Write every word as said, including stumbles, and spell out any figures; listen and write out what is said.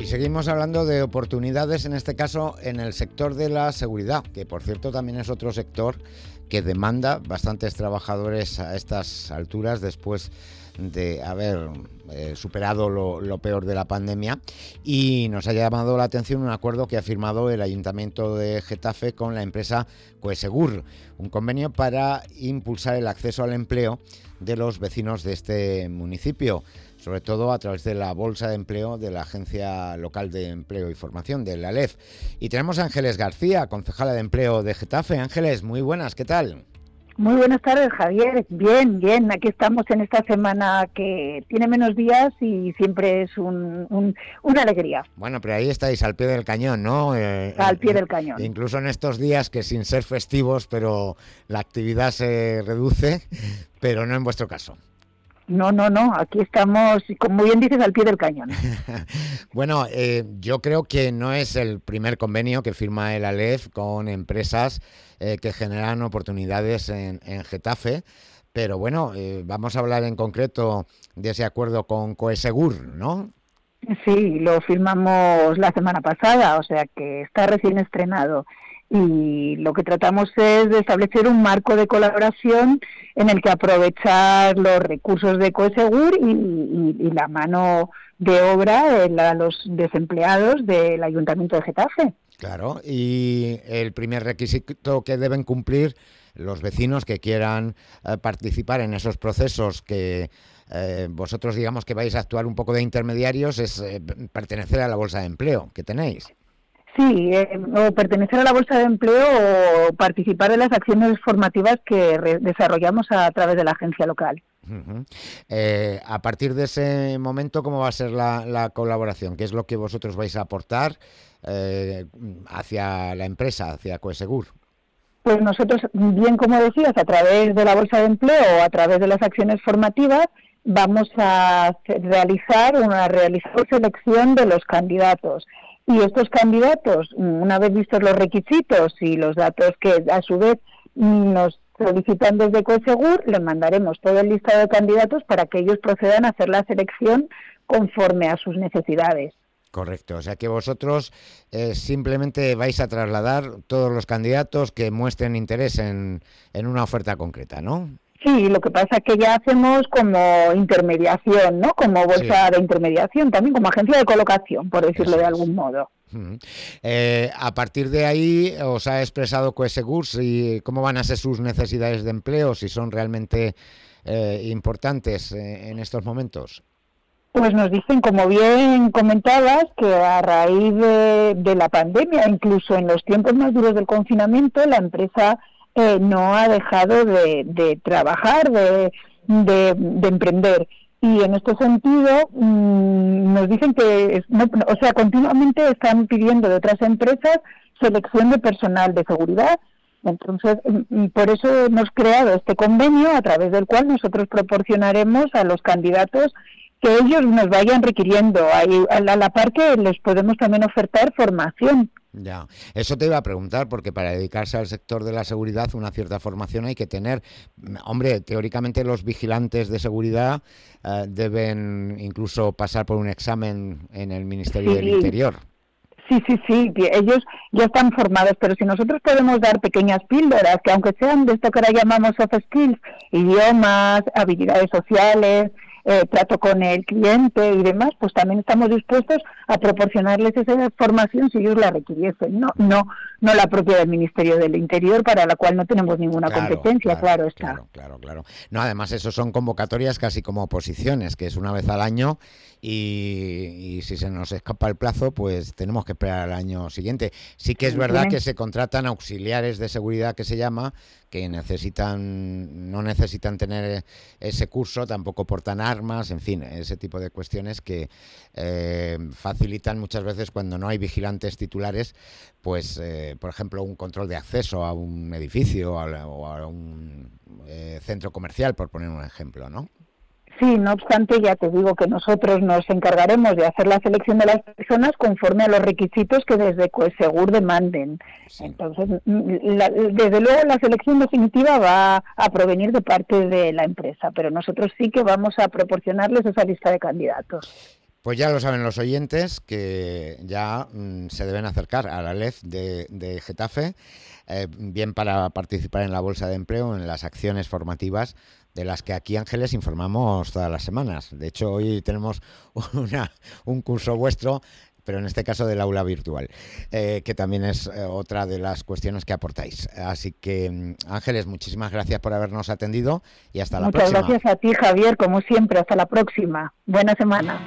seguimos hablando de oportunidades, en este caso en el sector de la seguridad, que por cierto también es otro sector que demanda bastantes trabajadores a estas alturas después de haber eh, superado lo, lo peor de la pandemia. Y nos ha llamado la atención un acuerdo que ha firmado el Ayuntamiento de Getafe con la empresa Coesegur, un convenio para impulsar el acceso al empleo de los vecinos de este municipio, sobre todo a través de la Bolsa de Empleo de la Agencia Local de Empleo y Formación, de la A L E F. Y tenemos a Ángeles García, concejala de Empleo de Getafe. Ángeles, muy buenas, ¿qué tal? Muy buenas tardes, Javier. Bien, bien. Aquí estamos en esta semana que tiene menos días y siempre es un, un, una alegría. Bueno, pero ahí estáis al pie del cañón, ¿no? Eh, al pie eh, del cañón. Incluso en estos días que sin ser festivos, pero la actividad se reduce, pero no en vuestro caso. No, no, no, aquí estamos, como bien dices, al pie del cañón. Bueno, eh, yo creo que no es el primer convenio que firma el A L E F con empresas eh, que generan oportunidades en, en Getafe, pero bueno, eh, vamos a hablar en concreto de ese acuerdo con Coesegur, ¿no? Sí, lo firmamos la semana pasada, o sea que está recién estrenado. Y lo que tratamos es de establecer un marco de colaboración en el que aprovechar los recursos de Coesegur y, y, y la mano de obra de la, los desempleados del Ayuntamiento de Getafe. Claro, y el primer requisito que deben cumplir los vecinos que quieran eh, participar en esos procesos que eh, vosotros digamos que vais a actuar un poco de intermediarios es eh, pertenecer a la bolsa de empleo que tenéis. Sí, eh, o pertenecer a la Bolsa de Empleo o participar de las acciones formativas que re- desarrollamos a través de la agencia local. Uh-huh. Eh, a partir de ese momento, ¿cómo va a ser la, la colaboración? ¿Qué es lo que vosotros vais a aportar eh, hacia la empresa, hacia Coesegur? Pues nosotros, bien como decías, a través de la Bolsa de Empleo o a través de las acciones formativas, vamos a realizar una realizar selección de los candidatos. Y estos candidatos, una vez vistos los requisitos y los datos que a su vez nos solicitan desde Coesegur, les mandaremos todo el listado de candidatos para que ellos procedan a hacer la selección conforme a sus necesidades. Correcto, o sea que vosotros eh, simplemente vais a trasladar todos los candidatos que muestren interés en, en una oferta concreta, ¿no? Sí, lo que pasa es que ya hacemos como intermediación, ¿no? Como bolsa sí. de intermediación, también como agencia de colocación, por decirlo Eso de algún es. modo. Uh-huh. Eh, a partir de ahí, ¿os ha expresado Coesegur si cómo van a ser sus necesidades de empleo, si son realmente eh, importantes eh, en estos momentos? Pues nos dicen, como bien comentabas, que a raíz de, de la pandemia, incluso en los tiempos más duros del confinamiento, la empresa Eh, no ha dejado de, de trabajar, de, de, de emprender. Y en este sentido mmm, nos dicen que, no, o sea, continuamente están pidiendo de otras empresas selección de personal de seguridad. Entonces, por eso hemos creado este convenio a través del cual nosotros proporcionaremos a los candidatos que ellos nos vayan requiriendo. Ahí, a la, a la par que les podemos también ofertar formación. Ya, eso te iba a preguntar, porque para dedicarse al sector de la seguridad una cierta formación hay que tener. Hombre, teóricamente los vigilantes de seguridad eh, deben incluso pasar por un examen en el Ministerio sí. del Interior. Sí, sí, sí, ellos ya están formados, pero si nosotros podemos dar pequeñas píldoras, que aunque sean de esto que ahora llamamos soft skills, idiomas, habilidades sociales, eh, trato con el cliente y demás, pues también estamos dispuestos a proporcionarles esa formación si ellos la requiriesen, no no no la propia del Ministerio del Interior, para la cual no tenemos ninguna claro, competencia, claro, claro está. Claro, claro, claro. No, además eso son convocatorias casi como oposiciones, que es una vez al año y, y si se nos escapa el plazo, pues tenemos que esperar al año siguiente. Sí que es verdad que se contratan auxiliares de seguridad, que se llama, que necesitan no necesitan tener ese curso, tampoco portan armas, en fin, ese tipo de cuestiones que eh, facilitan muchas veces cuando no hay vigilantes titulares, pues, eh, por ejemplo, un control de acceso a un edificio o a, o a un eh, centro comercial, por poner un ejemplo, ¿no? Sí, no obstante, ya te digo que nosotros nos encargaremos de hacer la selección de las personas conforme a los requisitos que desde Coesegur demanden. Sí. Entonces, la, desde luego la selección definitiva va a provenir de parte de la empresa, pero nosotros sí que vamos a proporcionarles esa lista de candidatos. Pues ya lo saben los oyentes que ya mmm, se deben acercar a la L E F de, de Getafe, eh, bien para participar en la Bolsa de Empleo, en las acciones formativas de las que aquí, Ángeles, informamos todas las semanas. De hecho, hoy tenemos una, un curso vuestro, pero en este caso del aula virtual, eh, que también es eh, otra de las cuestiones que aportáis. Así que, Ángeles, muchísimas gracias por habernos atendido y hasta la Muchas próxima. Muchas gracias a ti, Javier, como siempre. Hasta la próxima. Buena semana.